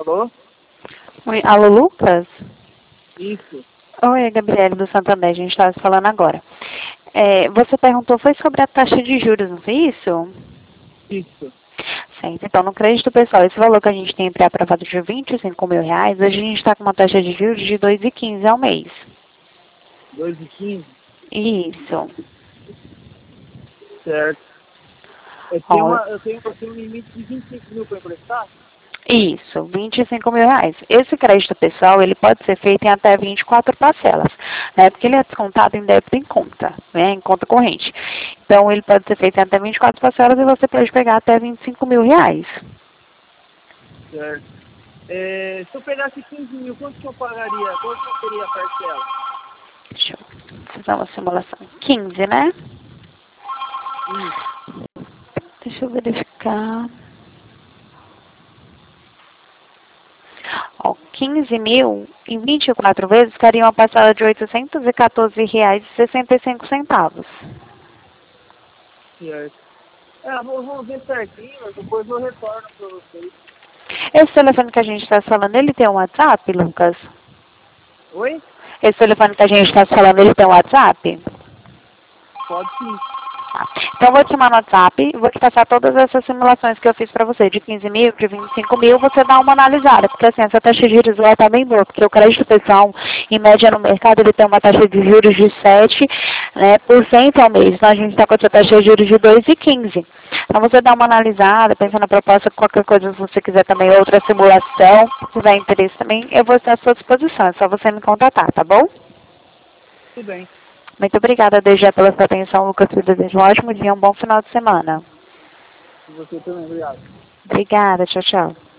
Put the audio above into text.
Alô? Oi, alô, Lucas? Isso. Oi, é Gabriele do Santander, a gente estava falando agora. Você perguntou, foi sobre a taxa de juros, não foi isso? Isso. Certo, então no crédito pessoal, esse valor que a gente tem pré-aprovado de R$ 25.000, hoje a gente está com uma taxa de juros de 2,15 ao mês. 2,15? Isso. Certo. Ó, Eu tenho um limite de 25 mil para emprestar? isso, R$ 25.000. Esse crédito pessoal, ele pode ser feito em até 24 parcelas, né? Porque ele é descontado em débito em conta, né? Em conta corrente. Então, ele pode ser feito em até 24 parcelas e você pode pegar até R$ 25.000. Certo. Se eu pegasse 15 mil, quanto que eu pagaria? Quanto que seria a parcela? Deixa eu fazer uma simulação. 15, né? Isso. Deixa eu verificar. Ó, 15 mil em 24 vezes ficaria uma parcela de R$ 814,65. Certo. Vamos ver certinho, depois eu retorno para vocês. Esse telefone que a gente está falando, ele tem um WhatsApp, Lucas? Oi? Esse telefone que a gente está falando, ele tem um WhatsApp? Pode sim. Tá. Então, eu vou te chamar no WhatsApp e vou te passar todas essas simulações que eu fiz para você, de 15 mil, de 25 mil, você dá uma analisada, porque assim, essa taxa de juros lá está bem boa, porque o crédito pessoal, em média no mercado, ele tem uma taxa de juros de 7, né, por cento ao mês, então a gente está com essa taxa de juros de 2,15. Então, você dá uma analisada, pensa na proposta, qualquer coisa, se você quiser também outra simulação, se tiver interesse também, eu vou estar à sua disposição, é só você me contatar, tá bom? Tudo bem. Muito obrigada, desde já, pela sua atenção, Lucas. Eu desejo um ótimo dia, um bom final de semana. E você também, obrigado. Obrigada, tchau, tchau.